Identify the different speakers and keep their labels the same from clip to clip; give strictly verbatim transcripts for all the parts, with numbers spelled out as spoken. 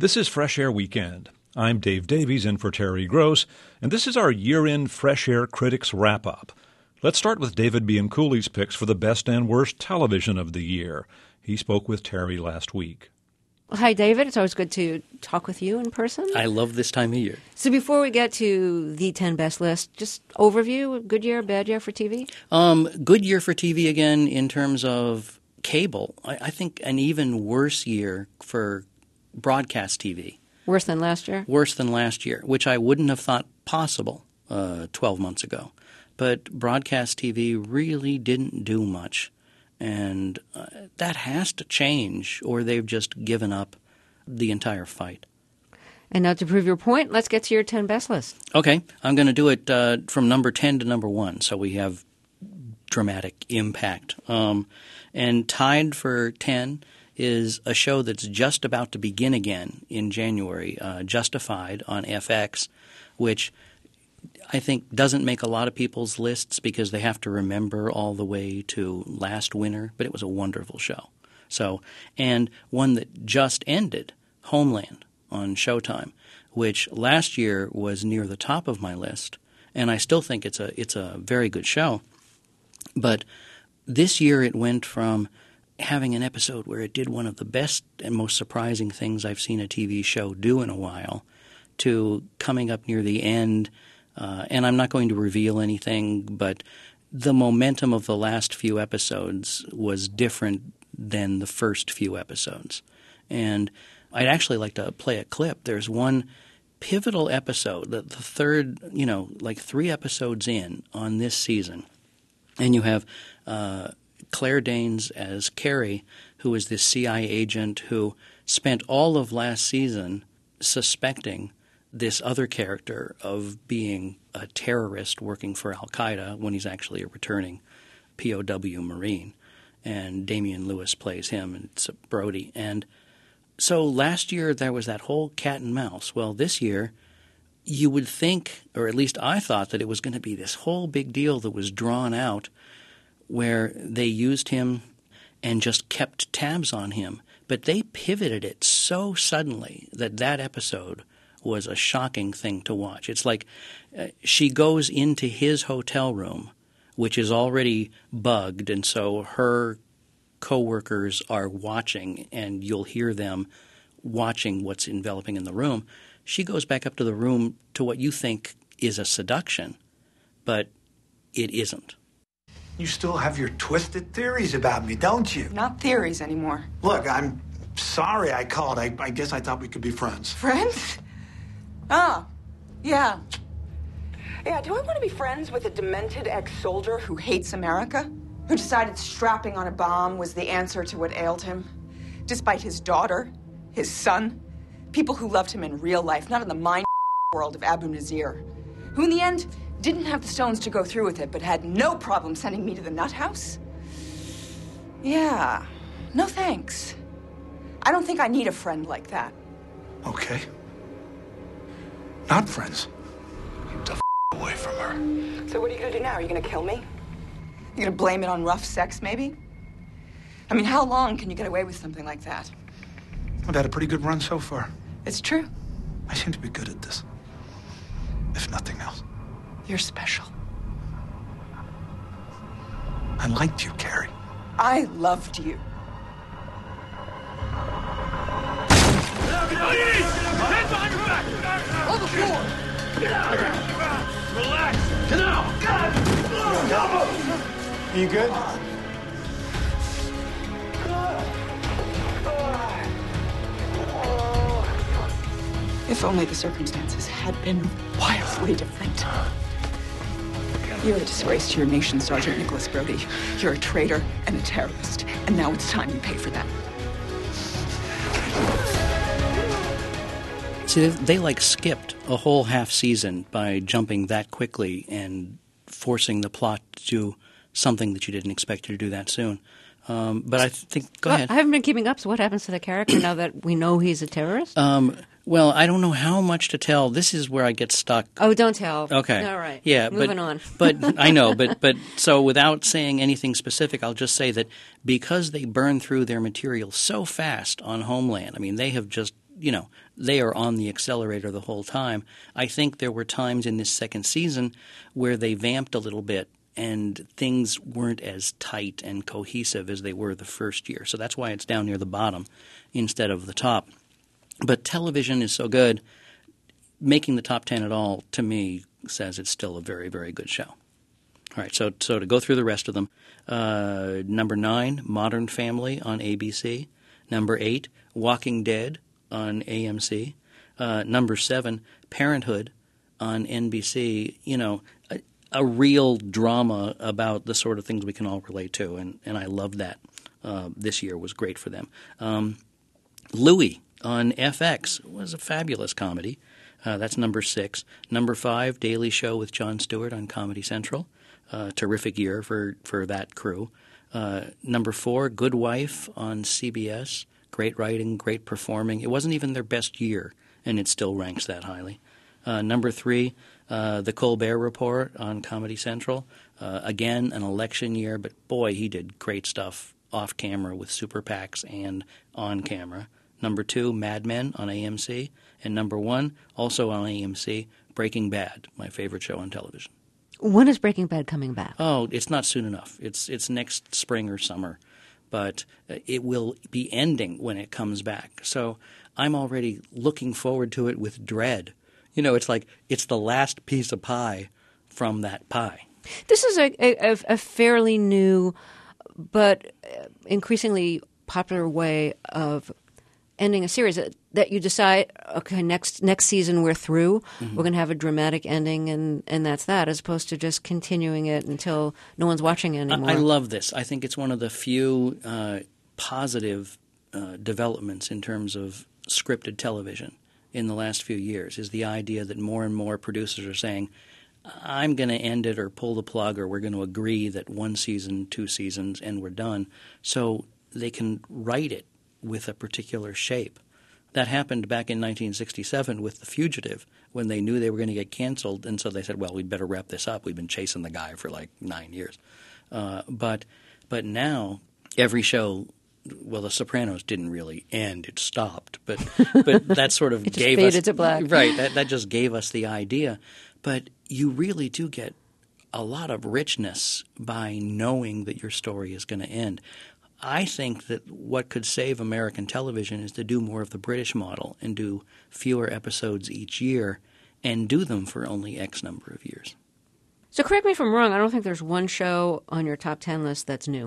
Speaker 1: This is Fresh Air Weekend. I'm Dave Davies in for Terry Gross, and this is our year-end Fresh Air Critics Wrap-Up. Let's start with David Bianculli's picks for the best and worst television of the year. He spoke with Terry last week.
Speaker 2: Hi, David. It's always good to talk with you in person.
Speaker 3: I love this time of year.
Speaker 2: So before we get to the ten best list, just overview, good year, bad year for T V?
Speaker 3: Um, good year for T V again in terms of cable. I, I think an even worse year for broadcast T V.
Speaker 2: Worse than last year?
Speaker 3: Worse than last year, which I wouldn't have thought possible uh, twelve months ago. But broadcast T V really didn't do much. And uh, that has to change, or they've just given up the entire fight.
Speaker 2: And now to prove your point, let's get to your ten best list.
Speaker 3: Okay. I'm going to do it uh, from number ten to number one, so we have dramatic impact. Um, and tied for ten is a show that's just about to begin again in January, uh, Justified on F X, which I think doesn't make a lot of people's lists because they have to remember all the way to last winter, but it was a wonderful show. So, and one that just ended, Homeland on Showtime, which last year was near the top of my list, and I still think it's a it's a very good show. But this year it went from having an episode where it did one of the best and most surprising things I've seen a T V show do in a while to coming up near the end. Uh, and I'm not going to reveal anything, but the momentum of the last few episodes was different than the first few episodes. And I'd actually like to play a clip. There's one pivotal episode, the, the third, you know, like three episodes in on this season. And you have uh, Claire Danes as Carrie, who is this C I A agent who spent all of last season suspecting this other character of being a terrorist working for Al-Qaeda when he's actually a returning P O W Marine. And Damian Lewis plays him, and it's Brody. And so last year there was that whole cat and mouse. Well, this year you would think, or at least I thought, that it was going to be this whole big deal that was drawn out where they used him and just kept tabs on him. But they pivoted it so suddenly that that episode was a shocking thing to watch. It's like uh, she goes into his hotel room, which is already bugged, and so her coworkers are watching, and you'll hear them watching what's enveloping in the room. She goes back up to the room to what you think is a seduction, but it isn't.
Speaker 4: You still have your twisted theories about me, don't you?
Speaker 5: Not theories anymore.
Speaker 4: Look, I'm sorry I called. I, I guess I thought we could be friends.
Speaker 5: Friends? Ah, yeah. Yeah, do I want to be friends with a demented ex-soldier who hates America? Who decided strapping on a bomb was the answer to what ailed him? Despite his daughter, his son, people who loved him in real life, not in the mind world of Abu Nazir. Who in the end didn't have the stones to go through with it, but had no problem sending me to the nut house? Yeah, no thanks. I don't think I need a friend like that.
Speaker 4: Okay. Not friends. Keep the f away from her.
Speaker 5: So what are you gonna do now? Are you gonna kill me? You gonna blame it on rough sex, maybe? I mean, how long can you get away with something like that?
Speaker 4: I've had a pretty good run so far.
Speaker 5: It's true.
Speaker 4: I seem to be good at this. If nothing else.
Speaker 5: You're special.
Speaker 4: I liked you, Carrie.
Speaker 5: I loved you.
Speaker 6: On the floor! Get out of here! Relax! Get out!
Speaker 4: Are you good?
Speaker 5: If only the circumstances had been wildly different. You're a disgrace to your nation, Sergeant Nicholas Brody. You're a traitor and a terrorist, and now it's time you pay for that.
Speaker 3: See, they like skipped a whole half season by jumping that quickly and forcing the plot to do something that you didn't expect you to do that soon. Um, but I think, go
Speaker 2: well,
Speaker 3: ahead.
Speaker 2: I haven't been keeping up, so what happens to the character now that we know he's a terrorist?
Speaker 3: Um, well, I don't know how much to tell. This is where I get stuck.
Speaker 2: Oh, don't tell.
Speaker 3: Okay.
Speaker 2: All right.
Speaker 3: Yeah,
Speaker 2: Moving
Speaker 3: but,
Speaker 2: on.
Speaker 3: but I know, but but so without saying anything specific, I'll just say that because they burn through their material so fast on Homeland, I mean, they have just you know, they are on the accelerator the whole time. I think there were times in this second season where they vamped a little bit and things weren't as tight and cohesive as they were the first year. So that's why it's down near the bottom instead of the top. But television is so good, making the top ten at all, to me, says it's still a very, very good show. All right, so so to go through the rest of them, uh, number nine, Modern Family on A B C. Number eight, Walking Dead on A M C. Uh, number seven, Parenthood on N B C. You know, a, a real drama about the sort of things we can all relate to, and, and I loved that. Uh, this year was great for them. Um, Louie on F X was a fabulous comedy. Uh, that's number six. Number five, Daily Show with Jon Stewart on Comedy Central. Uh, terrific year for, for that crew. Uh, number four, Good Wife on C B S. Great writing, great performing. It wasn't even their best year, and it still ranks that highly. Uh, number three, uh, The Colbert Report on Comedy Central. Uh, again, an election year, but boy, he did great stuff off camera with super PACs and on camera. Number two, Mad Men on A M C. And number one, also on A M C, Breaking Bad, my favorite show on television.
Speaker 2: When is Breaking Bad coming back?
Speaker 3: Oh, it's not soon enough. It's it's next spring or summer. But it will be ending when it comes back. So I'm already looking forward to it with dread. You know, it's like it's the last piece of pie from that pie.
Speaker 2: This is a, a, a fairly new but increasingly popular way of ending a series that, that you decide, okay, next next season we're through. Mm-hmm. We're going to have a dramatic ending, and, and that's that, as opposed to just continuing it until no one's watching it anymore.
Speaker 3: I, I love this. I think it's one of the few uh, positive uh, developments in terms of scripted television in the last few years, is the idea that more and more producers are saying, I'm going to end it or pull the plug, or we're going to agree that one season, two seasons, and we're done, so they can write it with a particular shape. That happened back in nineteen sixty-seven with The Fugitive, when they knew they were going to get canceled, and so they said, well, we'd better wrap this up. We've been chasing the guy for like nine years. Uh, but but now every show, well, The Sopranos didn't really end. It stopped. But but that sort of
Speaker 2: it just
Speaker 3: gave
Speaker 2: faded
Speaker 3: us –
Speaker 2: to black.
Speaker 3: Right. That, that just gave us the idea. But you really do get a lot of richness by knowing that your story is going to end. I think that what could save American television is to do more of the British model and do fewer episodes each year and do them for only X number of years.
Speaker 2: So correct me if I'm wrong, I don't think there's one show on your top ten list that's new.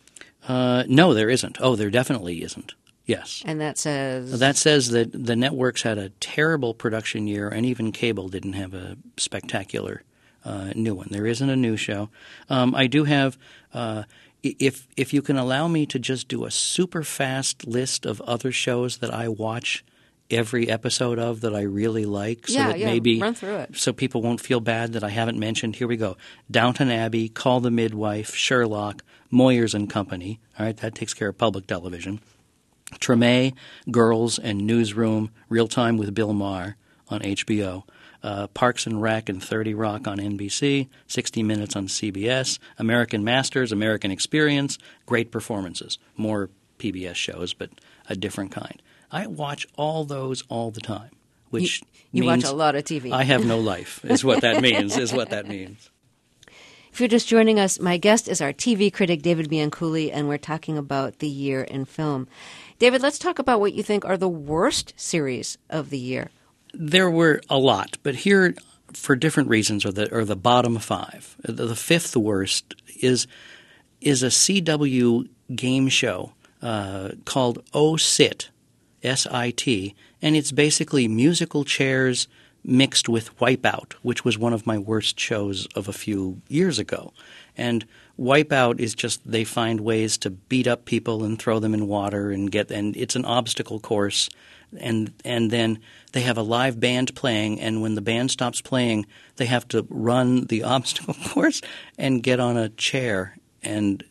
Speaker 3: Uh, no, there isn't. Oh, there definitely isn't. Yes.
Speaker 2: And that says?
Speaker 3: That says that the networks had a terrible production year, and even cable didn't have a spectacular uh, new one. There isn't a new show. Um, I do have uh, – If if you can allow me to just do a super fast list of other shows that I watch every episode of that I really like, so
Speaker 2: yeah,
Speaker 3: that
Speaker 2: yeah,
Speaker 3: maybe
Speaker 2: run through it.
Speaker 3: So people won't feel bad that I haven't mentioned. Here we go: Downton Abbey, Call the Midwife, Sherlock, Moyers and Company. All right, that takes care of public television. Treme, Girls, and Newsroom, Real Time with Bill Maher on H B O. Uh, Parks and Rec and thirty Rock on N B C, sixty minutes on C B S, American Masters, American Experience, great performances. More P B S shows, but a different kind. I watch all those all the time, which
Speaker 2: you, you
Speaker 3: means
Speaker 2: watch a lot of T V.
Speaker 3: I have no life, is what that means, is what that means.
Speaker 2: If you're just joining us, my guest is our T V critic, David Bianculli, and we're talking about the year in film. David, let's talk about what you think are the worst series of the year.
Speaker 3: There were a lot, but here, for different reasons, are the are the bottom five. The, the fifth worst is is a C W game show uh, called Oh Sit, S I T, and it's basically musical chairs mixed with Wipeout, which was one of my worst shows of a few years ago. And Wipeout is just they find ways to beat up people and throw them in water and get and it's an obstacle course. And and then they have a live band playing, and when the band stops playing, they have to run the obstacle course and get on a chair. And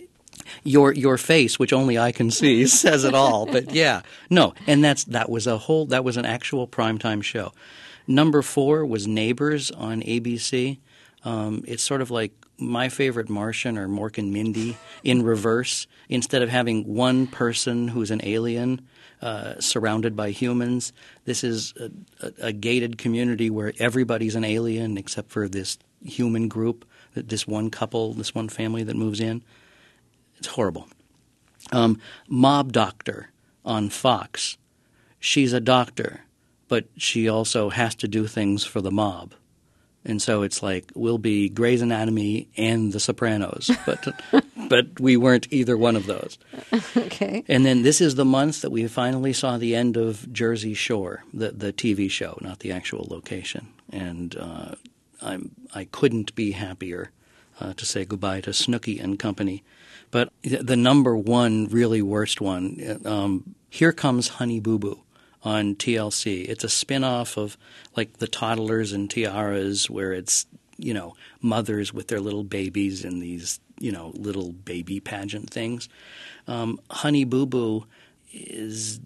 Speaker 3: your your face, which only I can see, says it all. But yeah, no, and that's that was a whole that was an actual primetime show. Number four was Neighbors on A B C. Um, it's sort of like My Favorite Martian or Mork and Mindy in reverse. Instead of having one person who's an alien, uh, surrounded by humans. This is a, a, a gated community where everybody's an alien except for this human group, this one couple, this one family that moves in. It's horrible. Um, Mob Doctor on Fox. She's a doctor, but she also has to do things for the mob. And so it's like we'll be Grey's Anatomy and The Sopranos, but but we weren't either one of those.
Speaker 2: Okay.
Speaker 3: And then this is the month that we finally saw the end of Jersey Shore, the the T V show, not the actual location. And uh, I'm I couldn't be happier uh, to say goodbye to Snooki and company. But the number one, really worst one, um, Here Comes Honey Boo Boo on T L C. It's a spin-off of like the Toddlers and Tiaras, where it's, you know, mothers with their little babies in these, you know, little baby pageant things. Um, Honey Boo Boo is,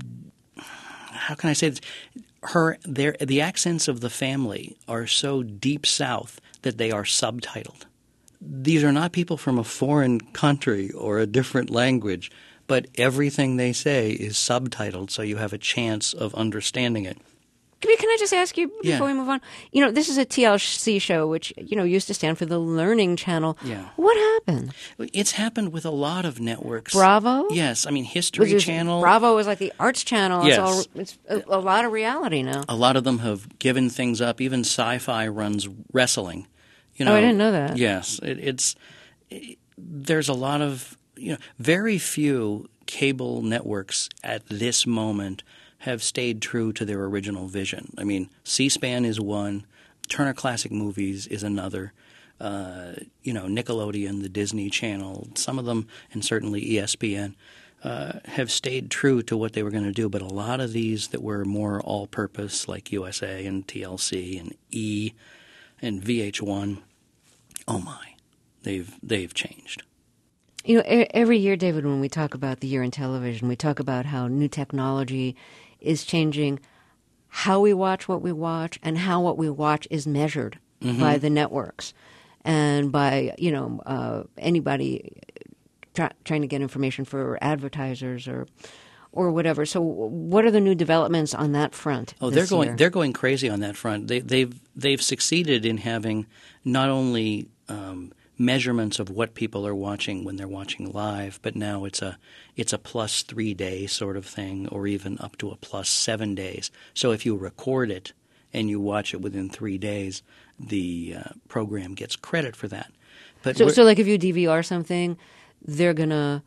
Speaker 3: how can I say this? Her, their, the accents of the family are so deep south that they are subtitled. These are not people from a foreign country or a different language, but everything they say is subtitled, so you have a chance of understanding it.
Speaker 2: Can I just ask you before
Speaker 3: Yeah.
Speaker 2: we move on? You know, this is a T L C show, which, you know, used to stand for the Learning Channel.
Speaker 3: Yeah.
Speaker 2: What happened?
Speaker 3: It's happened with a lot of networks.
Speaker 2: Bravo?
Speaker 3: Yes. I mean, History
Speaker 2: Which is-
Speaker 3: Channel.
Speaker 2: Bravo is like the arts channel.
Speaker 3: Yes.
Speaker 2: It's, all, it's a, a lot of reality now.
Speaker 3: A lot of them have given things up. Even Sci-Fi runs wrestling. You know,
Speaker 2: Oh, I didn't know that.
Speaker 3: Yes. It, it's it, there's a lot of, you know, very few cable networks at this moment have stayed true to their original vision. I mean, C-SPAN is one, Turner Classic Movies is another, uh, you know, Nickelodeon, the Disney Channel, some of them, and certainly E S P N, uh, have stayed true to what they were going to do. But a lot of these that were more all-purpose, like U S A and T L C and E and V H one, oh my, they've they've changed.
Speaker 2: You know, e- every year, David, when we talk about the year in television, we talk about how new technology is changing how we watch what we watch and how what we watch is measured
Speaker 3: Mm-hmm.
Speaker 2: by the networks and by, you know, uh, anybody try, trying to get information for advertisers or or whatever. So what are the new developments on that front?
Speaker 3: Oh,
Speaker 2: this
Speaker 3: they're going
Speaker 2: year?
Speaker 3: they're going crazy on that front. They, they've they've succeeded in having not only um, measurements of what people are watching when they're watching live, but now it's a it's a plus three day sort of thing, or even up to a plus seven days. So if you record it and you watch it within three days, the uh, program gets credit for that. But
Speaker 2: So,
Speaker 3: we're-
Speaker 2: so like if you D V R something, they're going to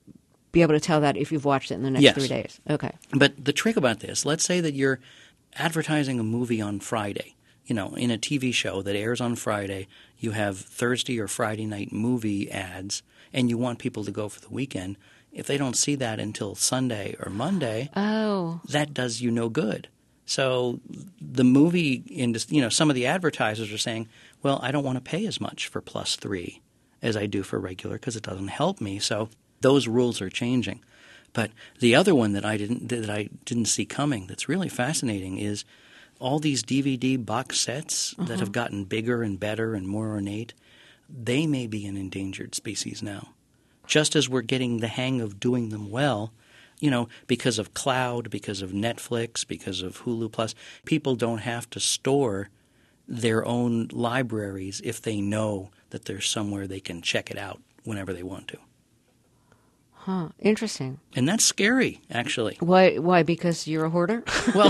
Speaker 2: be able to tell that if you've watched it in the next
Speaker 3: Yes.
Speaker 2: three days. Okay.
Speaker 3: But the trick about this, let's say that you're advertising a movie on Friday. You know, in a T V show that airs on Friday, you have Thursday or Friday night movie ads, and you want people to go for the weekend. If they don't see that until Sunday or Monday,
Speaker 2: Oh.
Speaker 3: that does you no good. So the movie industry, you know, some of the advertisers are saying, well, I don't want to pay as much for plus three as I do for regular because it doesn't help me. So those rules are changing. But the other one that I didn't that I didn't see coming that's really fascinating is all these D V D box sets that have gotten bigger and better and more ornate. They may be an endangered species now. Just as we're getting the hang of doing them well, you know, because of cloud, because of Netflix, because of Hulu Plus, people don't have to store their own libraries if they know that there's somewhere they can check it out whenever they want to.
Speaker 2: Huh. Interesting.
Speaker 3: And that's scary, actually.
Speaker 2: Why? Why? Because you're a hoarder?
Speaker 3: Well,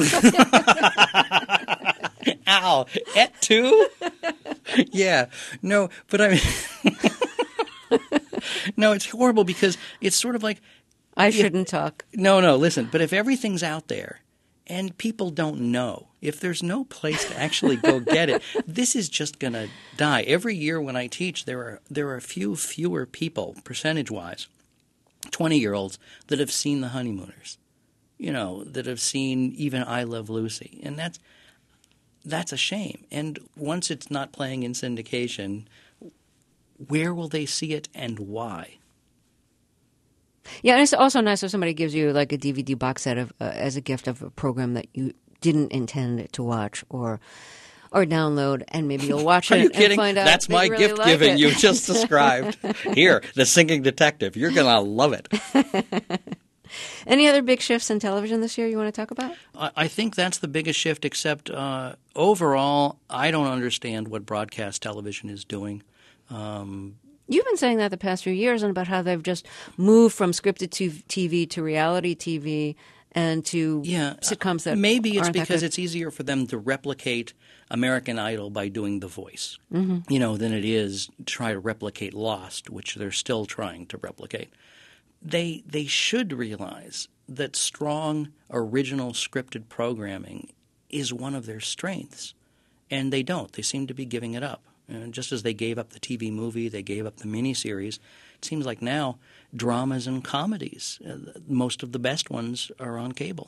Speaker 3: ow, et tu? Yeah, no, but I mean, no, it's horrible because it's sort of like,
Speaker 2: I shouldn't talk.
Speaker 3: no, no, listen, but if everything's out there and people don't know, if there's no place to actually go get it, this is just going to die. Every year when I teach, there are there are a few fewer people, percentage-wise, twenty-year-olds that have seen The Honeymooners, you know, that have seen even I Love Lucy. And that's that's a shame. And once it's not playing in syndication, where will they see it and why?
Speaker 2: Yeah, and it's also nice if somebody gives you like a D V D box set of uh, as a gift of a program that you didn't intend to watch or or download, and maybe you'll watch
Speaker 3: Are
Speaker 2: it
Speaker 3: you
Speaker 2: and
Speaker 3: kidding?
Speaker 2: find out
Speaker 3: That's
Speaker 2: that
Speaker 3: my
Speaker 2: you really
Speaker 3: gift
Speaker 2: like
Speaker 3: giving
Speaker 2: it.
Speaker 3: you just described. Here, The Singing Detective. You're going to love it.
Speaker 2: Any other big shifts in television this year you want to talk about?
Speaker 3: I, I think that's the biggest shift, except uh, overall, I don't understand what broadcast television is doing. Um,
Speaker 2: You've been saying that the past few years and about how they've just moved from scripted T V to reality T V and to
Speaker 3: yeah,
Speaker 2: sitcoms that
Speaker 3: maybe it's
Speaker 2: aren't that
Speaker 3: because
Speaker 2: good.
Speaker 3: it's easier for them to replicate American Idol by doing The Voice,
Speaker 2: mm-hmm.
Speaker 3: you know, than it is to try to replicate Lost, which they're still trying to replicate. They they should realize that strong, original scripted programming is one of their strengths, and they don't. They seem to be giving it up. And just as they gave up the T V movie, they gave up the miniseries, it seems like now dramas and comedies, uh, most of the best ones are on cable.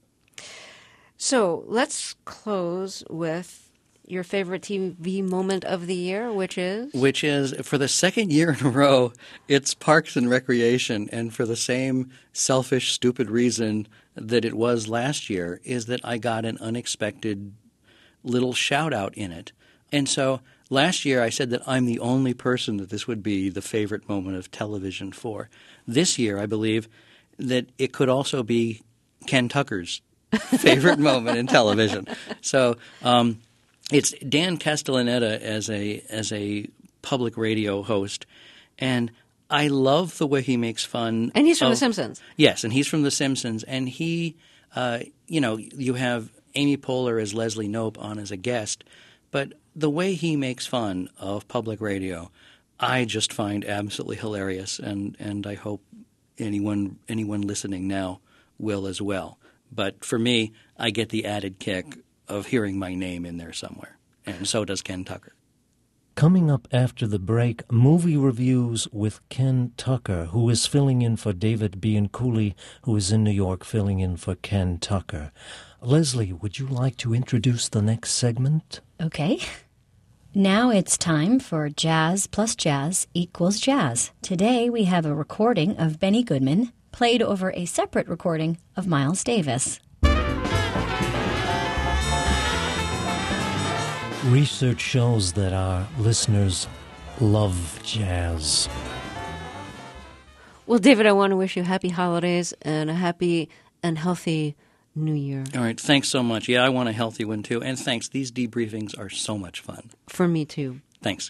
Speaker 2: So let's close with your favorite T V moment of the year, which is?
Speaker 3: Which is, for the second year in a row, it's Parks and Recreation. And for the same selfish, stupid reason that it was last year, is that I got an unexpected little shout-out in it. And so last year I said that I'm the only person that this would be the favorite moment of television for. This year I believe that it could also be Ken Tucker's favorite moment in television. So um, it's Dan Castellaneta as a as a public radio host, and I love the way he makes fun.
Speaker 2: And he's from
Speaker 3: of,
Speaker 2: The Simpsons.
Speaker 3: Yes, and he's from The Simpsons, and he, uh, you know, you have Amy Poehler as Leslie Knope on as a guest, but the way he makes fun of public radio, I just find absolutely hilarious, and, and I hope anyone anyone listening now will as well. But for me, I get the added kick of hearing my name in there somewhere, and so does Ken Tucker.
Speaker 7: Coming up after the break, movie reviews with Ken Tucker, who is filling in for David Bianculli, who is in New York filling in for Ken Tucker. Leslie, would you like to introduce the next segment?
Speaker 8: Okay. Now it's time for Jazz plus Jazz equals Jazz. Today we have a recording of Benny Goodman played over a separate recording of Miles Davis.
Speaker 7: Research shows that our listeners love jazz.
Speaker 2: Well, David, I want to wish you happy holidays and a happy and healthy New Year.
Speaker 3: All right. Thanks so much. Yeah, I want a healthy one, too. And thanks. These debriefings are so much fun.
Speaker 2: For me, too.
Speaker 3: Thanks.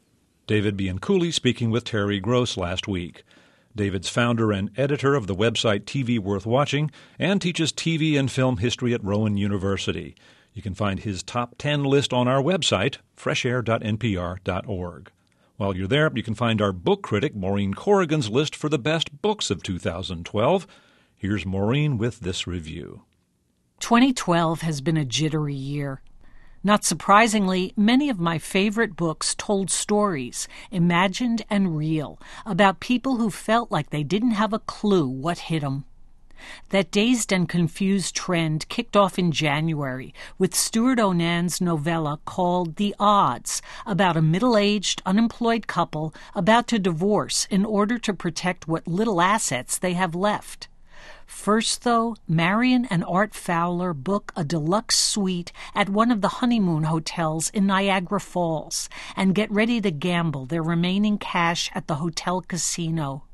Speaker 1: David Bianculli speaking with Terry Gross last week. David's founder and editor of the website T V Worth Watching and teaches T V and film history at Rowan University. You can find his top ten list on our website, fresh air dot n p r dot org. While you're there, you can find our book critic, Maureen Corrigan's list for the best books of two thousand twelve. Here's Maureen with this review.
Speaker 9: twenty twelve has been a jittery year. Not surprisingly, many of my favorite books told stories, imagined and real, about people who felt like they didn't have a clue what hit them. That dazed and confused trend kicked off in January with Stuart Onan's novella called The Odds, about a middle-aged, unemployed couple about to divorce in order to protect what little assets they have left. First, though, Marion and Art Fowler book a deluxe suite at one of the honeymoon hotels in Niagara Falls and get ready to gamble their remaining cash at the hotel casino.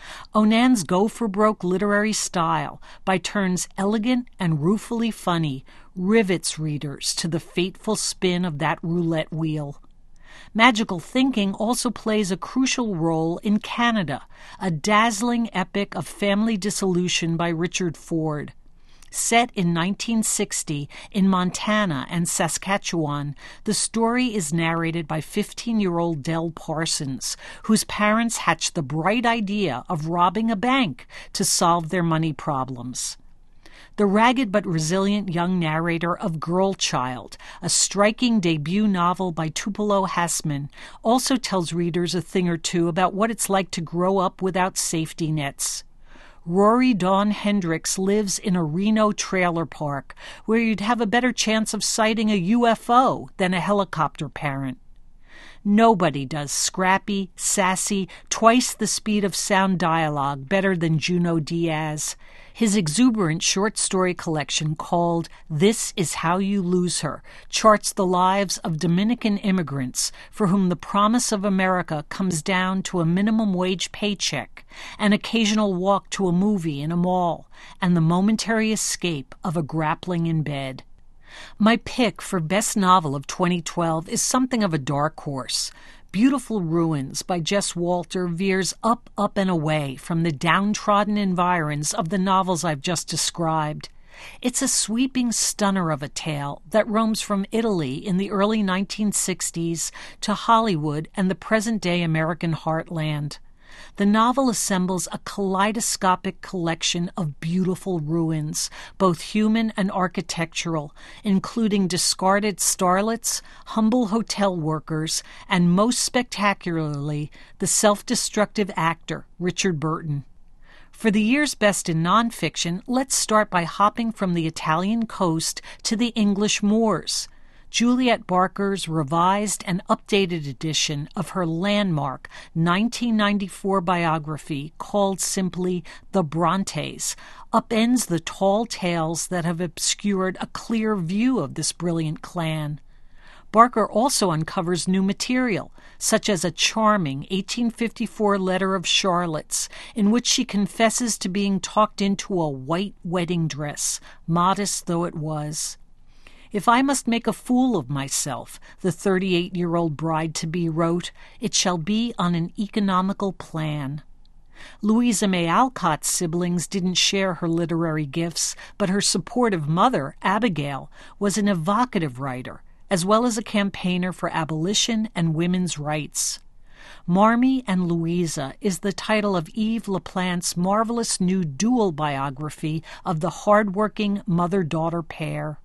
Speaker 9: Onan's go-for-broke literary style, by turns elegant and ruefully funny, rivets readers to the fateful spin of that roulette wheel. Magical thinking also plays a crucial role in Canada, a dazzling epic of family dissolution by Richard Ford. Set in nineteen sixty in Montana and Saskatchewan, the story is narrated by fifteen-year-old Del Parsons, whose parents hatched the bright idea of robbing a bank to solve their money problems. The ragged but resilient young narrator of Girl Child, a striking debut novel by Tupelo Hassman, also tells readers a thing or two about what it's like to grow up without safety nets. Rory Dawn Hendricks lives in a Reno trailer park where you'd have a better chance of sighting a U F O than a helicopter parent. Nobody does scrappy, sassy, twice the speed of sound dialogue better than Junot Diaz. His exuberant short story collection called This Is How You Lose Her charts the lives of Dominican immigrants for whom the promise of America comes down to a minimum wage paycheck, an occasional walk to a movie in a mall, and the momentary escape of a grappling in bed. My pick for Best Novel of twenty twelve is something of a dark horse. Beautiful Ruins by Jess Walter veers up, up, and away from the downtrodden environs of the novels I've just described. It's a sweeping stunner of a tale that roams from Italy in the early nineteen sixties to Hollywood and the present-day American heartland. The novel assembles a kaleidoscopic collection of beautiful ruins, both human and architectural, including discarded starlets, humble hotel workers, and most spectacularly, the self-destructive actor, Richard Burton. For the year's best in nonfiction, let's start by hopping from the Italian coast to the English moors. Juliet Barker's revised and updated edition of her landmark nineteen ninety-four biography called simply The Brontes upends the tall tales that have obscured a clear view of this brilliant clan. Barker also uncovers new material, such as a charming eighteen fifty-four letter of Charlotte's, in which she confesses to being talked into a white wedding dress, modest though it was. If I must make a fool of myself, the thirty-eight-year-old bride-to-be wrote, it shall be on an economical plan. Louisa May Alcott's siblings didn't share her literary gifts, but her supportive mother, Abigail, was an evocative writer, as well as a campaigner for abolition and women's rights. Marmee and Louisa is the title of Yves Laplante's marvelous new dual biography of the hard-working mother-daughter pair.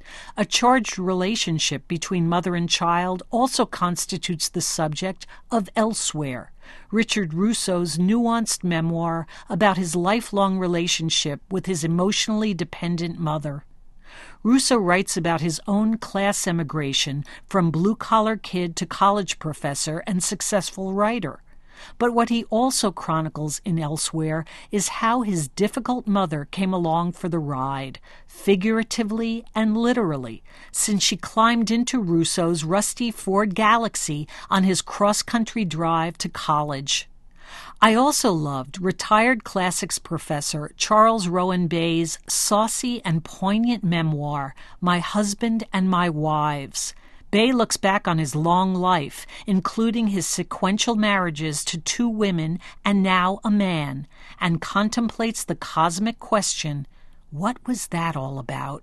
Speaker 9: A charged relationship between mother and child also constitutes the subject of Elsewhere, Richard Russo's nuanced memoir about his lifelong relationship with his emotionally dependent mother. Russo writes about his own class emigration from blue-collar kid to college professor and successful writer. But what he also chronicles in Elsewhere is how his difficult mother came along for the ride, figuratively and literally, since she climbed into Russo's rusty Ford Galaxy on his cross-country drive to college. I also loved retired classics professor Charles Rowan Bay's saucy and poignant memoir, My Husband and My Wives. Bay looks back on his long life, including his sequential marriages to two women and now a man, and contemplates the cosmic question, what was that all about?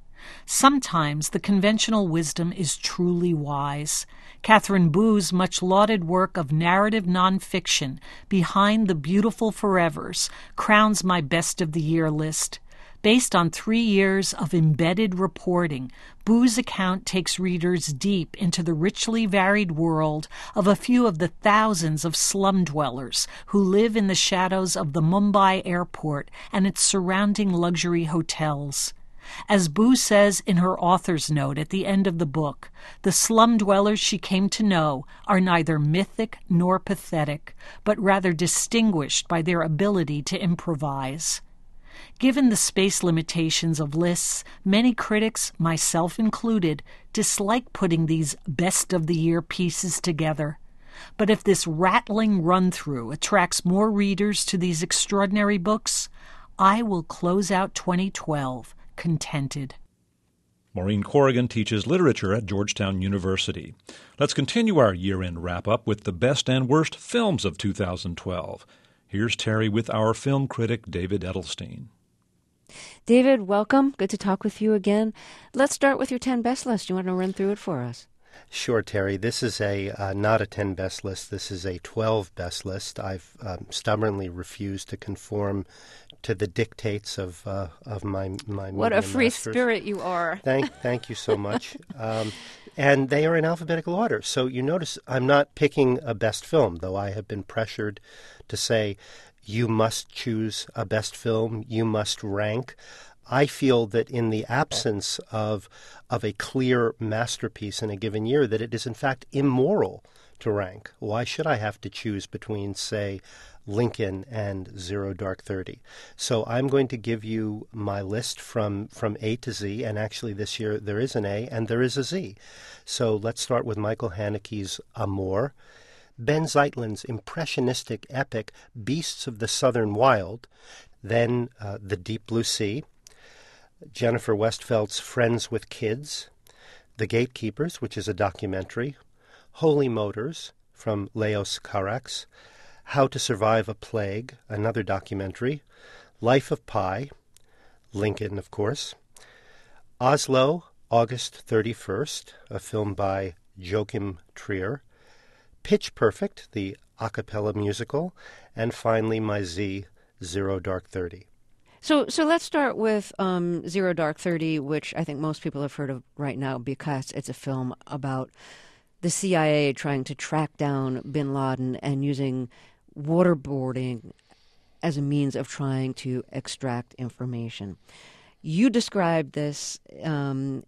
Speaker 9: Sometimes the conventional wisdom is truly wise. Catherine Boo's much-lauded work of narrative nonfiction, Behind the Beautiful Forevers, crowns my best of the year list. Based on three years of embedded reporting, Boo's account takes readers deep into the richly varied world of a few of the thousands of slum dwellers who live in the shadows of the Mumbai airport and its surrounding luxury hotels. As Boo says in her author's note at the end of the book, the slum dwellers she came to know are neither mythic nor pathetic, but rather distinguished by their ability to improvise. Given the space limitations of lists, many critics, myself included, dislike putting these best-of-the-year pieces together. But if this rattling run-through attracts more readers to these extraordinary books, I will close out twenty twelve contented.
Speaker 1: Maureen Corrigan teaches literature at Georgetown University. Let's continue our year-end wrap-up with the best and worst films of two thousand twelve. Here's Terry with our film critic, David Edelstein.
Speaker 2: David, welcome. Good to talk with you again. Let's start with your ten best list. You want to run through it for us?
Speaker 10: Sure, Terry. This is a uh, not a ten best list. This is a twelve best list. I've um, stubbornly refused to conform to the dictates of uh, of my my.
Speaker 2: What a free
Speaker 10: masters.
Speaker 2: spirit you are!
Speaker 10: Thank thank you so much. um, and they are in alphabetical order. So you notice I'm not picking a best film, though I have been pressured to say you must choose a best film. You must rank. I feel that in the absence of of a clear masterpiece in a given year, that it is in fact immoral to rank. Why should I have to choose between, say, Lincoln, and Zero Dark Thirty. So I'm going to give you my list from, from A to Z, and actually this year there is an A and there is a Z. So let's start with Michael Haneke's Amour, Ben Zeitlin's impressionistic epic Beasts of the Southern Wild, then uh, The Deep Blue Sea, Jennifer Westfeldt's Friends with Kids, The Gatekeepers, which is a documentary, Holy Motors from Leos Carax, How to Survive a Plague, another documentary, Life of Pi, Lincoln, of course, Oslo, August thirty-first, a film by Joachim Trier, Pitch Perfect, the a cappella musical, and finally my Z, Zero Dark Thirty.
Speaker 2: So, so let's start with um, Zero Dark Thirty, which I think most people have heard of right now because it's a film about the C I A trying to track down bin Laden and using waterboarding as a means of trying to extract information. You described this um,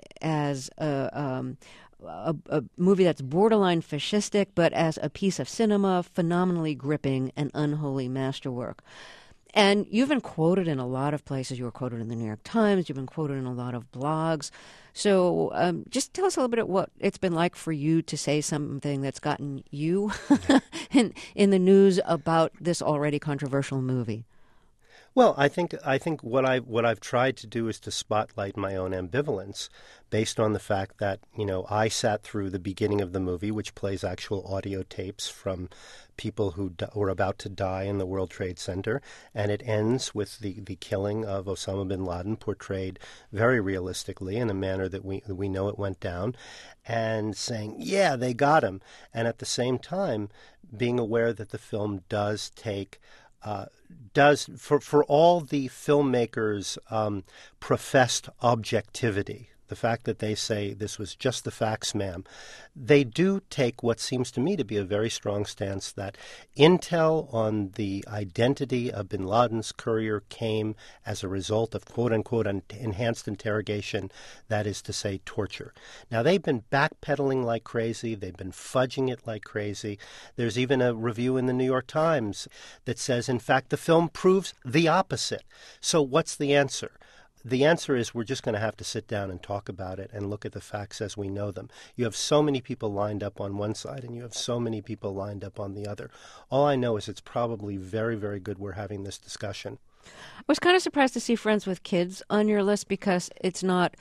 Speaker 2: as a, um, a, a movie that's borderline fascistic, but as a piece of cinema, phenomenally gripping and unholy masterwork. And you've been quoted in a lot of places. You were quoted in the New York Times. You've been quoted in a lot of blogs. So um, just tell us a little bit of what it's been like for you to say something that's gotten you in, in the news about this already controversial movie.
Speaker 10: Well, I think I think what I what I've tried to do is to spotlight my own ambivalence, based on the fact that you know I sat through the beginning of the movie, which plays actual audio tapes from people who d- were about to die in the World Trade Center, and it ends with the, the killing of Osama bin Laden, portrayed very realistically in a manner that we we know it went down, and saying, yeah, they got him, and at the same time being aware that the film does take. Uh, does for for all the filmmakers' um, professed objectivity, the fact that they say this was just the facts, ma'am, they do take what seems to me to be a very strong stance that intel on the identity of bin Laden's courier came as a result of quote-unquote enhanced interrogation, that is to say torture. Now, they've been backpedaling like crazy. They've been fudging it like crazy. There's even a review in the New York Times that says, in fact, the film proves the opposite. So what's the answer? The answer is we're just going to have to sit down and talk about it and look at the facts as we know them. You have so many people lined up on one side and you have so many people lined up on the other. All I know is it's probably very, very good we're having this discussion.
Speaker 2: I was kind of surprised to see Friends with Kids on your list because it's not...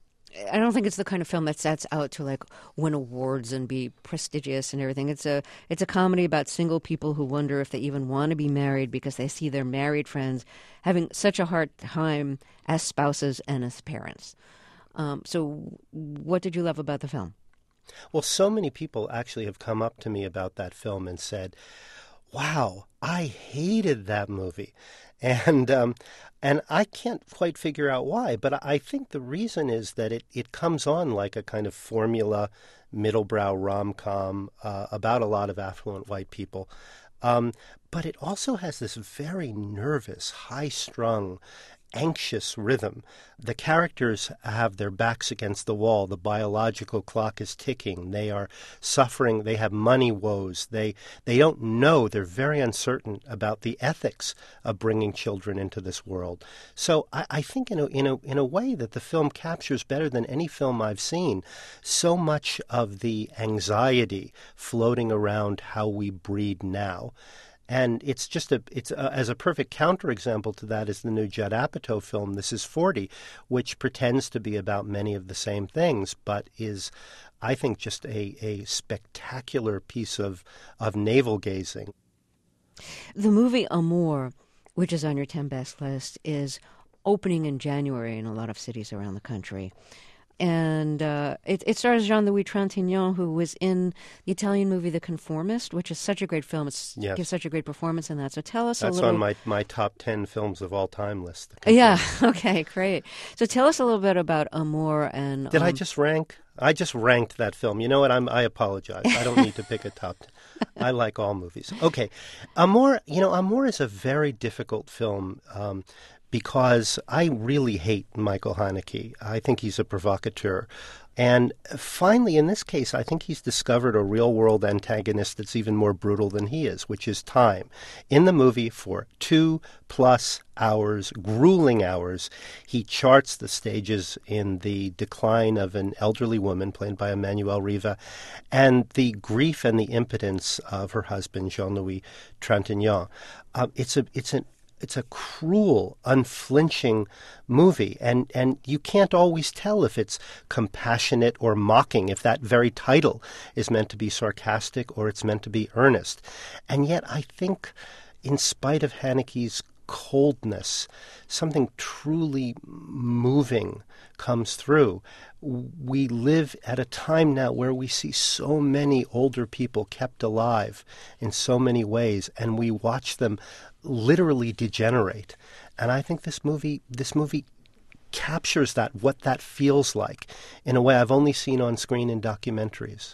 Speaker 2: I don't think it's the kind of film that sets out to like win awards and be prestigious and everything. It's a it's a comedy about single people who wonder if they even want to be married because they see their married friends having such a hard time as spouses and as parents. Um, so what did you love about the film?
Speaker 10: Well, so many people actually have come up to me about that film and said, wow, I hated that movie. And um, and I can't quite figure out why, but I think the reason is that it, it comes on like a kind of formula middlebrow rom-com uh, about a lot of affluent white people. Um, but it also has this very nervous, high-strung, anxious rhythm. The characters have their backs against the wall. The biological clock is ticking. They are suffering. They have money woes. They they don't know. They're very uncertain about the ethics of bringing children into this world. So I, I think in a, in a in a way that the film captures better than any film I've seen so much of the anxiety floating around how we breed now. And it's just a, it's a, as a perfect counterexample to that is the new Judd Apatow film, This Is forty, which pretends to be about many of the same things, but is, I think, just a, a spectacular piece of, of navel-gazing.
Speaker 2: The movie Amour, which is on your ten best list, is opening in January in a lot of cities around the country. And uh, it, it stars Jean-Louis Trintignant, who was in the Italian movie The Conformist, which is such a great film. It
Speaker 10: yes.
Speaker 2: gives such a great performance in that. So tell us
Speaker 10: That's
Speaker 2: a little...
Speaker 10: That's on my, my top ten films of all time list.
Speaker 2: Yeah, okay, great. So tell us a little bit about Amour. And
Speaker 10: Did
Speaker 2: um...
Speaker 10: I just rank? I just ranked that film. You know what? I'm, I apologize. I don't need to pick a top ten. I like all movies. Okay. Amour, you know, Amour is a very difficult film um, because I really hate Michael Haneke. I think he's a provocateur. And finally, in this case, I think he's discovered a real-world antagonist that's even more brutal than he is, which is time. In the movie, for two-plus hours, grueling hours, he charts the stages in the decline of an elderly woman, played by Emmanuelle Riva, and the grief and the impotence of her husband, Jean-Louis Trintignant. Uh, it's a, it's an It's a cruel, unflinching movie, and, and you can't always tell if it's compassionate or mocking, if that very title is meant to be sarcastic or it's meant to be earnest. And yet I think, in spite of Haneke's coldness, something truly moving comes through. We live at a time now where we see so many older people kept alive in so many ways, and we watch them literally degenerate. And I think this movie this movie captures that, what that feels like, in a way I've only seen on screen in documentaries.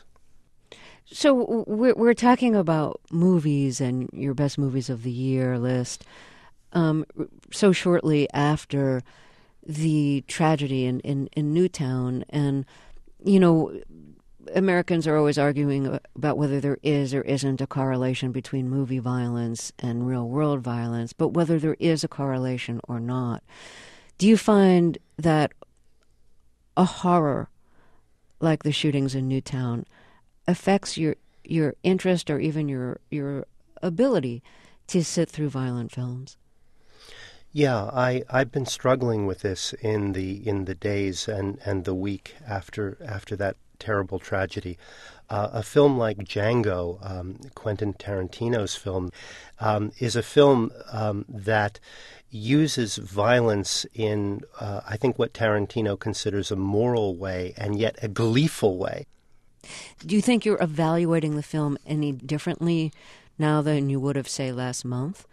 Speaker 2: So we're, we're talking about movies and your best movies of the year list um, so shortly after the tragedy in, in, in Newtown. And, you know, Americans are always arguing about whether there is or isn't a correlation between movie violence and real-world violence, but whether there is a correlation or not. Do you find that a horror like the shootings in Newtown affects your your interest or even your your ability to sit through violent films?
Speaker 10: Yeah, I, I've been struggling with this in the in the days and, and the week after after that terrible tragedy. Uh, a film like Django, um, Quentin Tarantino's film, um, is a film um, that uses violence in, uh, I think, what Tarantino considers a moral way, and yet a gleeful way.
Speaker 2: Do you think you're evaluating the film any differently now than you would have, say, last month?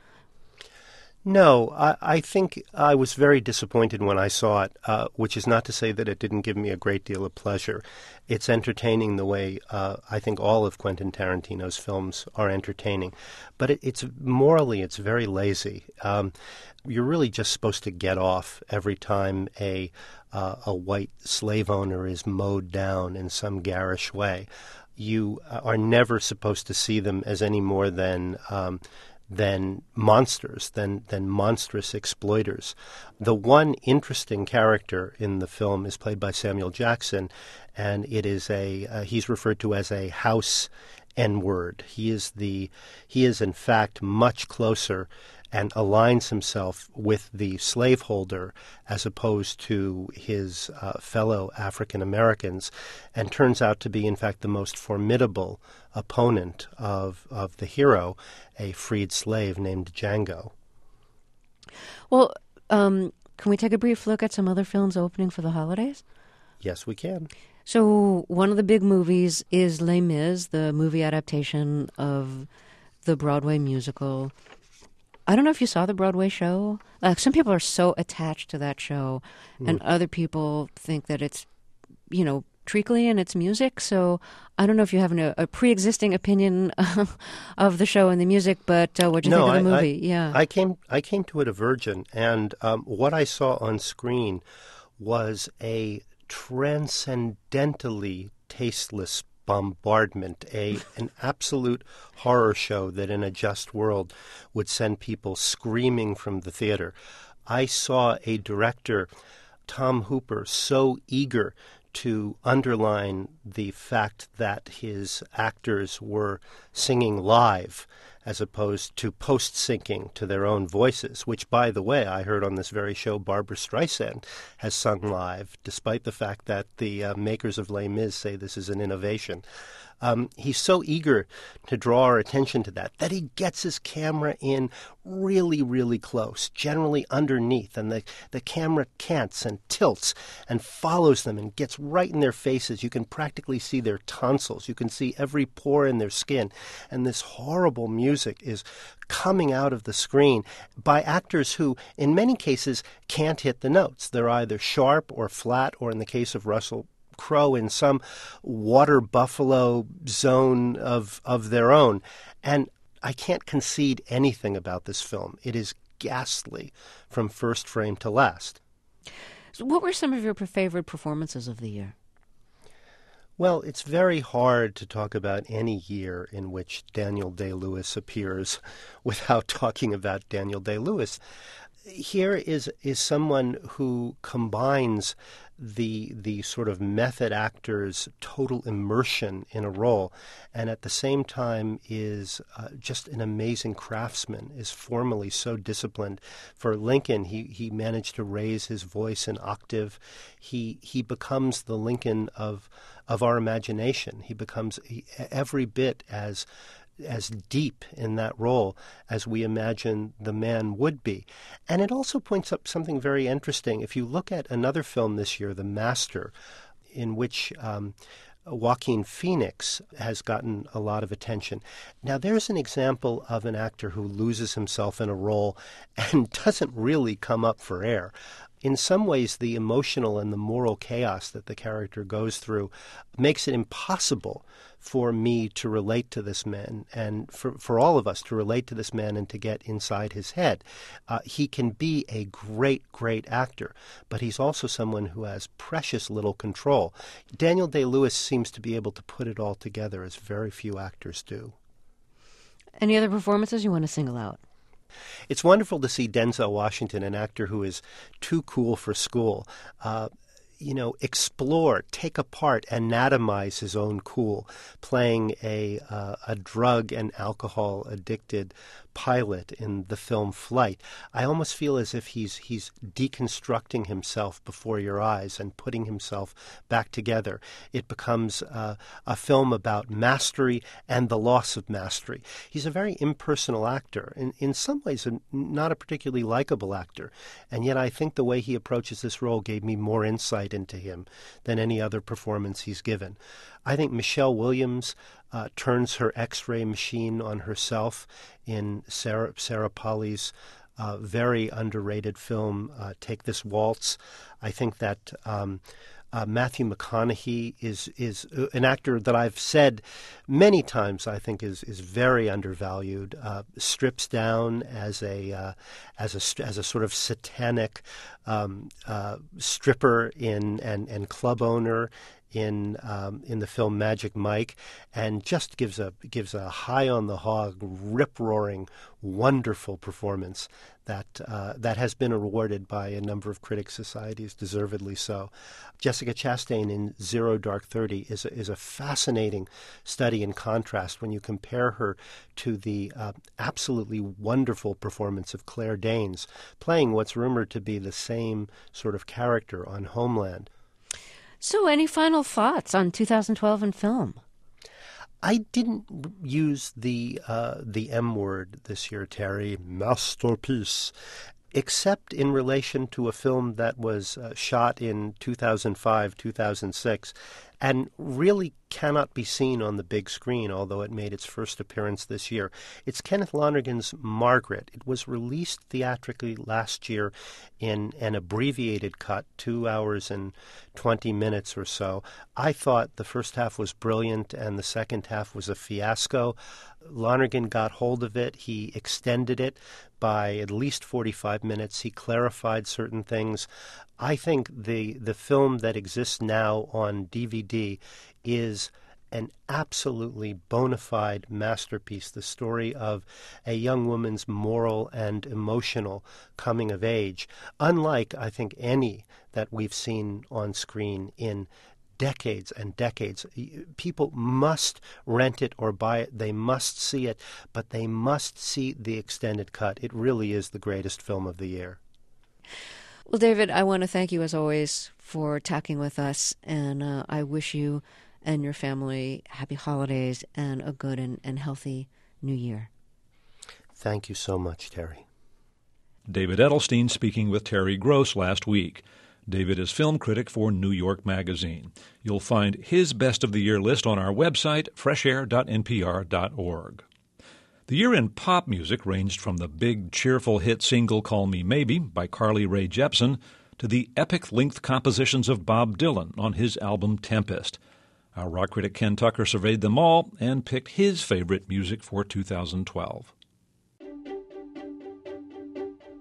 Speaker 10: No, I, I think I was very disappointed when I saw it, uh, which is not to say that it didn't give me a great deal of pleasure. It's entertaining the way uh, I think all of Quentin Tarantino's films are entertaining. But it, it's morally, it's very lazy. Um, you're really just supposed to get off every time a uh, a white slave owner is mowed down in some garish way. You are never supposed to see them as any more than Um, than monsters, than than monstrous exploiters. The one interesting character in the film is played by Samuel Jackson, and it is a uh, he's referred to as a house N-word. He is the he is in fact much closer and aligns himself with the slaveholder as opposed to his uh, fellow African Americans, and turns out to be in fact the most formidable opponent of of the hero, a freed slave named Django.
Speaker 2: Well, um, can we take a brief look at some other films opening for the holidays?
Speaker 10: Yes, we can.
Speaker 2: So one of the big movies is Les Mis, the movie adaptation of the Broadway musical. I don't know if you saw the Broadway show. Uh, some people are so attached to that show, mm. and other people think that it's, you know, treacly in its music. So I don't know if you have an, a pre-existing opinion of the show and the music, but uh, what do you
Speaker 10: no,
Speaker 2: think of the
Speaker 10: I,
Speaker 2: movie?
Speaker 10: I,
Speaker 2: yeah,
Speaker 10: I came I came to it a virgin, and um, what I saw on screen was a transcendently tasteless bombardment, a an absolute horror show that in a just world would send people screaming from the theater. I saw a director, Tom Hooper, so eager to underline the fact that his actors were singing live as opposed to post-syncing to their own voices, which, by the way, I heard on this very show Barbra Streisand has sung live, despite the fact that the uh, makers of Les Mis say this is an innovation. Um, he's so eager to draw our attention to that, that he gets his camera in really, really close, generally underneath, and the, the camera cants and tilts and follows them and gets right in their faces. You can practically see their tonsils. You can see every pore in their skin. And this horrible music is coming out of the screen by actors who, in many cases, can't hit the notes. They're either sharp or flat, or in the case of Russell Crowe, in some water buffalo zone of of their own. And I can't concede anything about this film. It is ghastly from first frame to last.
Speaker 2: So what were some of your favorite performances of the year?
Speaker 10: Well, it's very hard to talk about any year in which Daniel Day-Lewis appears without talking about Daniel Day-Lewis. Here is is someone who combines the the sort of method actor's total immersion in a role, and at the same time is uh, just an amazing craftsman, is formally so disciplined. For Lincoln, he, he managed to raise his voice an octave. He he becomes the Lincoln of of our imagination. He becomes every bit as as deep in that role as we imagine the man would be. And it also points up something very interesting. If you look at another film this year, The Master, in which um, Joaquin Phoenix has gotten a lot of attention. Now, there's an example of an actor who loses himself in a role and doesn't really come up for air. In some ways, the emotional and the moral chaos that the character goes through makes it impossible for me to relate to this man, and for, for all of us to relate to this man and to get inside his head. Uh, he can be a great, great actor, but he's also someone who has precious little control. Daniel Day-Lewis seems to be able to put it all together, as very few actors do.
Speaker 2: Any other performances you want to single out?
Speaker 10: It's wonderful to see Denzel Washington, an actor who is too cool for school, uh, you know, explore, take apart, anatomize his own cool, playing a uh, a drug and alcohol addicted pilot in the film Flight. I almost feel as if he's he's deconstructing himself before your eyes and putting himself back together. It becomes uh, a film about mastery and the loss of mastery. He's a very impersonal actor, in, in some ways a, not a particularly likable actor, and yet I think the way he approaches this role gave me more insight into him than any other performance he's given. I think Michelle Williams uh, turns her X-ray machine on herself in Sarah, Sarah Polley's uh, very underrated film, uh, Take This Waltz. I think that um, uh, Matthew McConaughey is is an actor that I've said many times I think is is very undervalued. Uh, strips down as a uh, as a as a sort of satanic um, uh, stripper in and and club owner in um, in the film Magic Mike, and just gives a gives a high on the hog, rip roaring, wonderful performance that uh, that has been awarded by a number of critics societies, deservedly so. Jessica Chastain in Zero Dark Thirty is a, is a fascinating study in contrast when you compare her to the uh, absolutely wonderful performance of Claire Danes, playing what's rumored to be the same sort of character on Homeland.
Speaker 2: So any final thoughts on two thousand twelve in film?
Speaker 10: I didn't use the uh, the M word this year, Terry, masterpiece, except in relation to a film that was uh, shot in two thousand five, two thousand six, and really cannot be seen on the big screen, although it made its first appearance this year. It's Kenneth Lonergan's Margaret. It was released theatrically last year in an abbreviated cut, two hours and twenty minutes or so. I thought the first half was brilliant and the second half was a fiasco. Lonergan got hold of it. He extended it by at least forty-five minutes. He clarified certain things. I think the the film that exists now on D V D is an absolutely bona fide masterpiece, the story of a young woman's moral and emotional coming of age, unlike, I think, any that we've seen on screen in decades and decades. People must rent it or buy it. They must see it, but they must see the extended cut. It really is the greatest film of the year.
Speaker 2: Well, David, I want to thank you, as always, for talking with us, and uh, I wish you and your family happy holidays and a good and, and healthy new year.
Speaker 10: Thank you so much, Terry.
Speaker 1: David Edelstein speaking with Terry Gross last week. David is film critic for New York Magazine. You'll find his Best of the Year list on our website, fresh air dot n p r dot org. The year in pop music ranged from the big, cheerful hit single Call Me Maybe by Carly Rae Jepsen to the epic-length compositions of Bob Dylan on his album Tempest. Our rock critic Ken Tucker surveyed them all and picked his favorite music for two thousand twelve.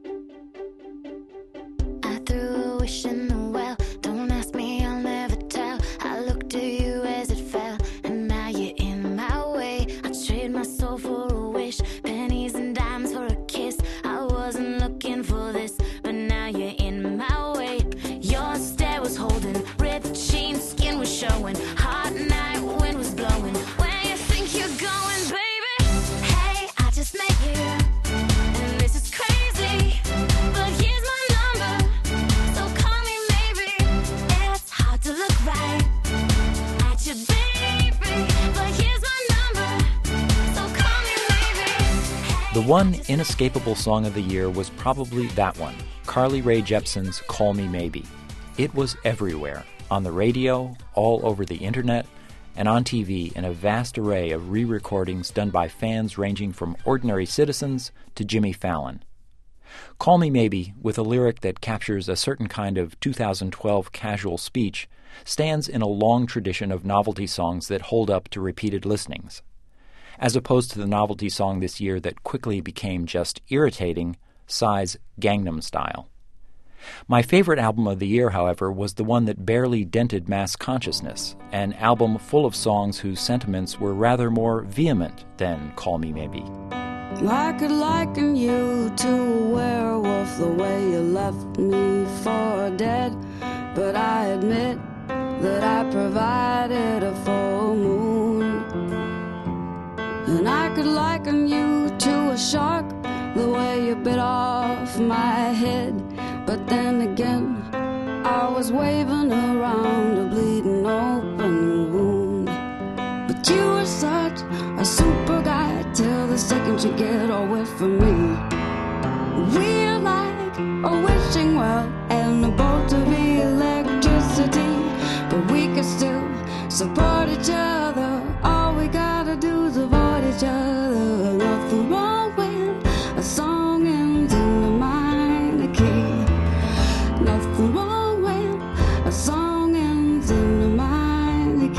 Speaker 11: one inescapable song of the year was probably that one, Carly Rae Jepsen's Call Me Maybe. It was everywhere, on the radio, all over the internet, and on T V in a vast array of re-recordings done by fans ranging from ordinary citizens to Jimmy Fallon. Call Me Maybe, with a lyric that captures a certain kind of two thousand twelve casual speech, stands in a long tradition of novelty songs that hold up to repeated listenings. As opposed to the novelty song this year that quickly became just irritating, Psy's Gangnam Style. My favorite album of the year, however, was the one that barely dented mass consciousness, an album full of songs whose sentiments were rather more vehement than Call Me Maybe.
Speaker 12: I could liken you to a werewolf, the way you left me for dead, but I admit that I provided a full moon. And I could liken you to a shark, the way you bit off my head, but then again, I was waving around a bleeding open wound. But you were such a super guy till the second you get away from me. We're like a wishing well and a bolt of electricity, but we can still support each other. All we gotta do is avoid each other. Nothing wrong with a song ends in a minor key. Nothing wrong with a song ends in a minor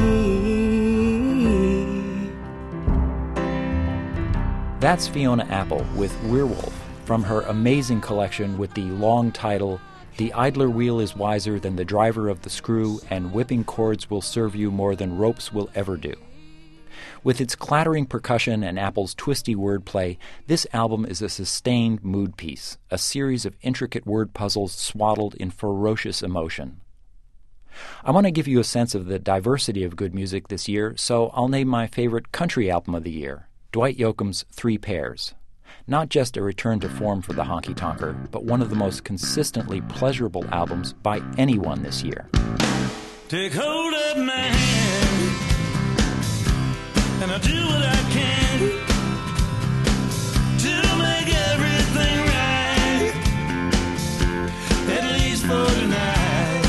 Speaker 12: key.
Speaker 11: That's Fiona Apple with Werewolf from her amazing collection with the long title, The Idler Wheel is Wiser Than the Driver of the Screw, and Whipping Cords Will Serve You More Than Ropes Will Ever Do. With its clattering percussion and Apple's twisty wordplay, this album is a sustained mood piece, a series of intricate word puzzles swaddled in ferocious emotion. I want to give you a sense of the diversity of good music this year, so I'll name my favorite country album of the year, Dwight Yoakam's Three Pairs. Not just a return to form for the honky-tonker, but one of the most consistently pleasurable albums by anyone this year.
Speaker 6: Take hold of my hand, and I'll do what I can to make everything right, at least for tonight.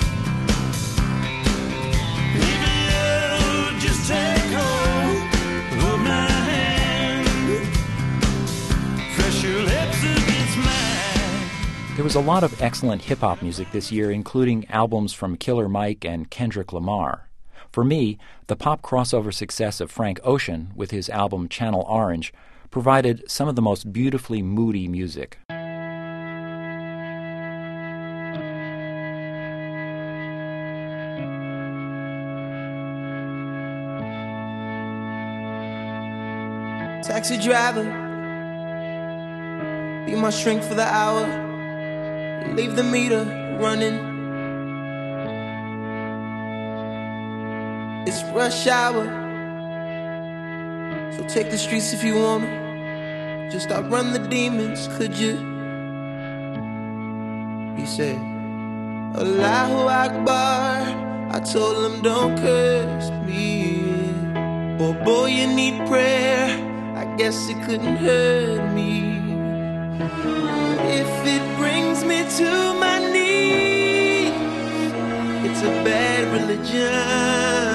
Speaker 6: If you just take hold of my hand, press your lips against mine.
Speaker 11: There was a lot of excellent hip-hop music this year, including albums from Killer Mike and Kendrick Lamar. For me, the pop crossover success of Frank Ocean with his album Channel Orange provided some of the most beautifully moody music.
Speaker 13: Taxi driver, be my shrink for the hour, leave the meter running. It's rush hour, so take the streets if you wanna. Just outrun the demons, could you? He said, Allahu Akbar. I told him don't curse me. Oh boy, you need prayer. I guess it couldn't hurt me. If it brings me to my knees, it's a bad religion.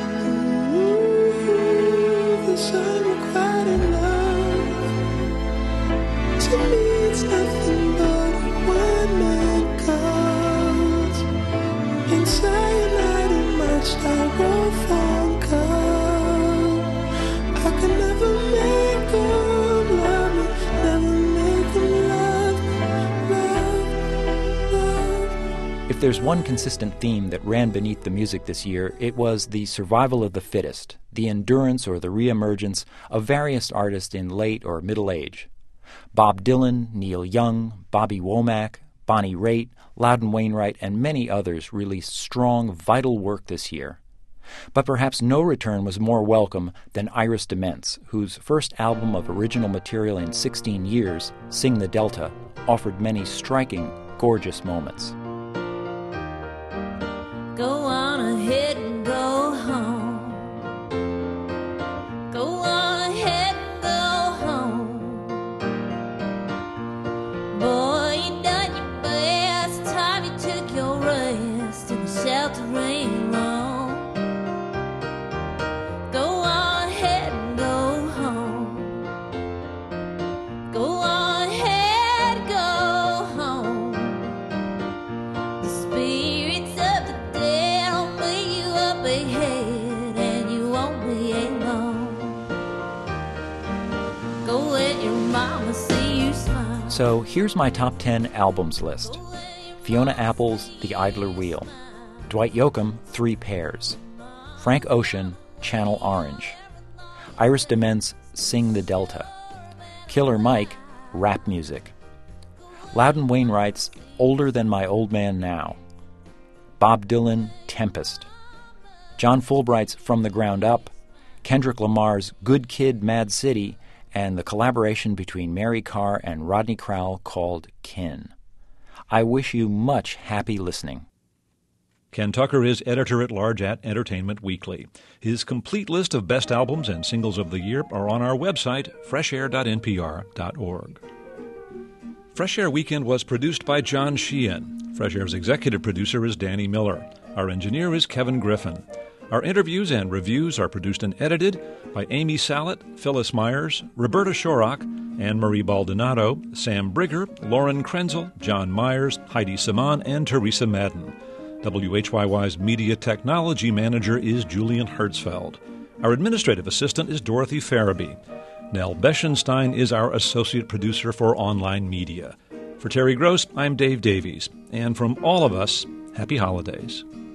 Speaker 13: Unrequited love, to me it's nothing but one man calls. Ain't saying that much styrofoam call. I can never make them love me, never make them love, love, love.
Speaker 11: If there's one consistent theme that ran beneath the music this year, it was the survival of the fittest, the endurance or the reemergence of various artists in late or middle age. Bob Dylan, Neil Young, Bobby Womack, Bonnie Raitt, Loudon Wainwright, and many others released strong, vital work this year. But perhaps no return was more welcome than Iris DeMents, whose first album of original material in sixteen years, Sing the Delta, offered many striking, gorgeous moments.
Speaker 14: Go on ahead and go home. Go on ahead and go home.
Speaker 11: So here's my top ten albums list. Fiona Apple's The Idler Wheel. Dwight Yoakam, Three Pairs. Frank Ocean, Channel Orange. Iris DeMent's Sing the Delta. Killer Mike, Rap Music. Loudon Wainwright's Older Than My Old Man Now. Bob Dylan, Tempest. John Fulbright's From the Ground Up. Kendrick Lamar's Good Kid, Mad City, and the collaboration between Mary Carr and Rodney Crowell called Kin. I wish you much happy listening.
Speaker 1: Ken Tucker is editor-at-large at Entertainment Weekly. His complete list of best albums and singles of the year are on our website, fresh air dot n p r dot org. Fresh Air Weekend was produced by John Sheehan. Fresh Air's executive producer is Danny Miller. Our engineer is Kevin Griffin. Our interviews and reviews are produced and edited by Amy Sallet, Phyllis Myers, Roberta Shorrock, Anne-Marie Baldonado, Sam Brigger, Lauren Krenzel, John Myers, Heidi Saman, and Teresa Madden. W H Y Y's Media Technology Manager is Julian Hertzfeld. Our administrative assistant is Dorothy Farabee. Nell Beschenstein is our associate producer for online media. For Terry Gross, I'm Dave Davies. And from all of us, happy holidays.